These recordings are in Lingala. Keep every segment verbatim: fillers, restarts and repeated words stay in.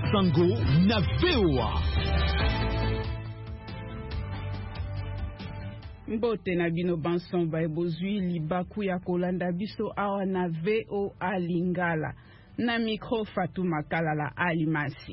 Sango na V O A. Mbote na bino bansomba ebozwi libaku ya kolanda biso awa na V O A Lingala. Na micro Fatuma Kalala Alimasi.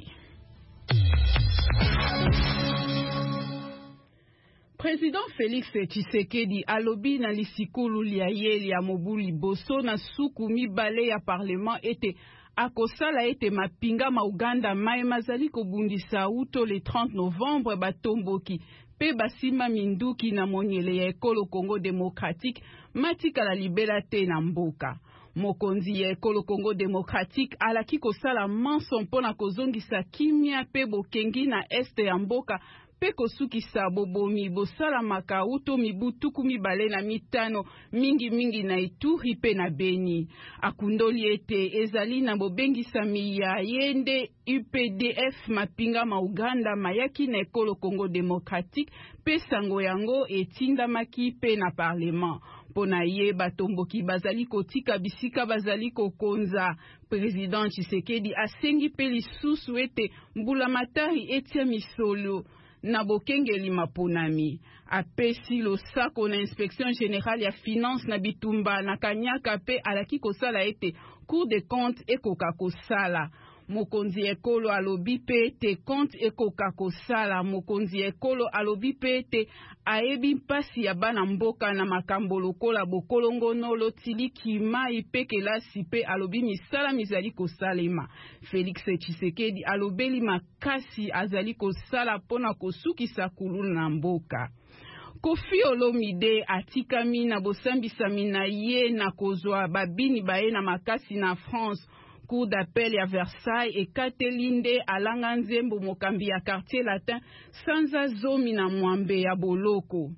Président Félix Tshisekedi alobi na lisikulu lia yeli ya mobu liboso na suku mibale ya parlement ete akosala ete mapinga ma Uganda mai mazali kobundisa uto le trente novembre batomboki pe basima minduki na monyele ya ekolo Congo démocratique matikala libela te na mboka. Mokonzi ya ekolo Congo démocratique alaki kosala manso mpona kozongisa kimia pe bokengi na este ya mboka pe kosukisa bobomi bosala makauto mibutuku mibale na mitano mingi mingi na Ituri pe na Beni. Akundoli ete ezali na bobengisami ya yende U P D F mapinga ma Uganda mayaki na ekolo Congo démocratique pe sango yango etindamaki pe na parlement. Pona ye batomboki bazali kotika bisika bazali kokonza. Président Tshisekedi asengi pe lisusu ete mbulamatari etia misolo na bokengeli maponami. Apesi losako na inspection générale ya finance na bitumba na kanyaka pe alaki kosala ete Cour des comptes ekoka kosala. Mokonzi ekolo alobi pe te compte ekoka kosala. Mokonzi ekolo alobi pe te aebi mpasi ya bana mboka na makambo lokola bokolongono lotiliki mai pe kelasi pe alobi misala mizali kosalema. Félix Tshisekedi alobeli makasi azali kosala pona kosukisa kululu na mboka. Kofi Olomide atikami na bosambisami na ye na kozwa babini baye na makasi na France. Cour d'appel ya Versailles ekatelinde alanga nzembo mokambi ya quartier latin sanza zomi na mwambe ya boloko.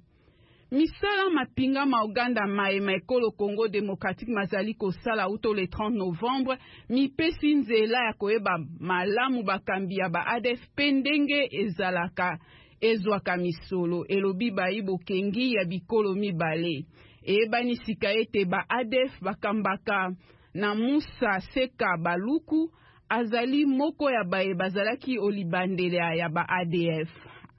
Misala mapinga ma Uganda mae ma ekolo Congo démocratique mazali kosala uto le trente novembre mi pesi nzela ya koeba malamu bakambi ya ba A D F pendenge ezalaka ezwaka misolo elobi baibo kengi ya bikolo mibale. Ebani sika ete ba A D F bakambaka na Musa Seka Baluku azali moko ya bae bazalaki olibandele ya ba A D F.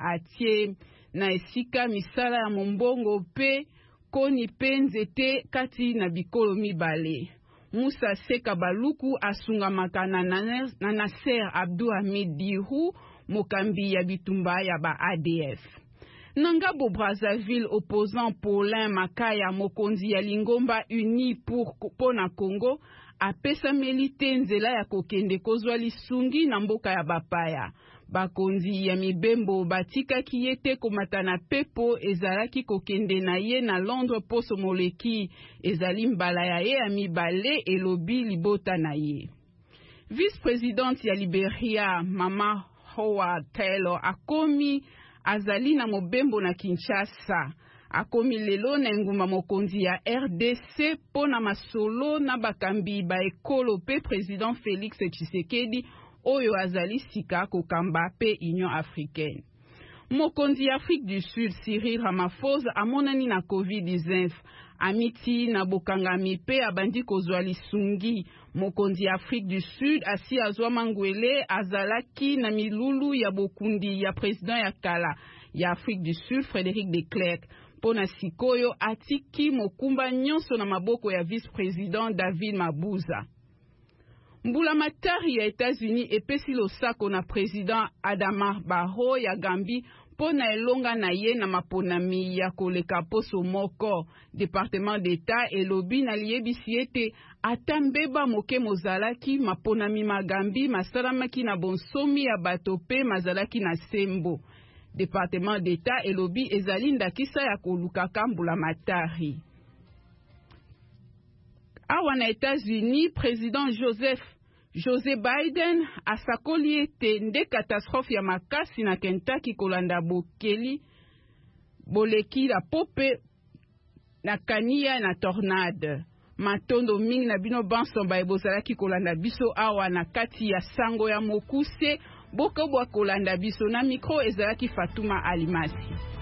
Atie na esika misala ya mombongo pe koni pe nzete kati na bikolo mibale. Musa Seka Baluku asungamaka na na Nasser Abdou Hamid Dihu mokambi ya bitumba ya ba A D F. Nangabo Brazzaville opposant Paulin Makaya mokonzi ya Lingomba Uni pour Pona Congo apesa melite nzela ya kokende kozwa lisungi na mboka ya bapaya. Bakonzi ya mibembo batika kiyete komatana pepo ezalaki kokende na ye na Londres poso moleki ezali mbala ya ye ya mibale elobi libota na ye. Vice-présidente ya Liberia Mama Howard Taylor akomi azali na mobembo na Kinshasa. Akomi lelo na nguma mokonzi ya R D C pona masolo na bakambi ba ekolo pe président Félix Tshisekedi oyo azali sika kokamba pe Union africaine. Mokonzi ya Afrique du Sud Cyril Ramaphosa amonani na COVID dix-neuf. Amiti na bokangami pe abandi kozwa lisungi. Mokonzi ya Afrique du Sud asi azwa mangwele azalaki na milulu ya bokundi ya président ya kala ya Afrique du Sud Frédéric de Klerk. Pona sikoyo atiki mokumba nyonso na maboko ya vice-président David Mabuza. Mbula matari ya États-Unis epesi losako na président Adama Barrow ya Gambie pona elonga na ye na maponami ya koleka poso moko. Département d'État elobi na liebisi ete atambeba moke mozalaki maponami magambi masalamaki na bonsomi ya bato pe mazalaki na sembo. Département d'État elobi ezali ndakisa ya kolukaka mbula matari. Awa na États-Unis, président Joseph José Biden asakoli ete nde catastrophe ya makasi na Kentucky kolanda bokeli boleki la pope na kania na tornade. Matondo mingi na bino bansomba ebozalaki kolanda biso awa na kati ya sango ya mokuse boko bwa kolanda biso na micro ezalaki Fatuma Alimasi.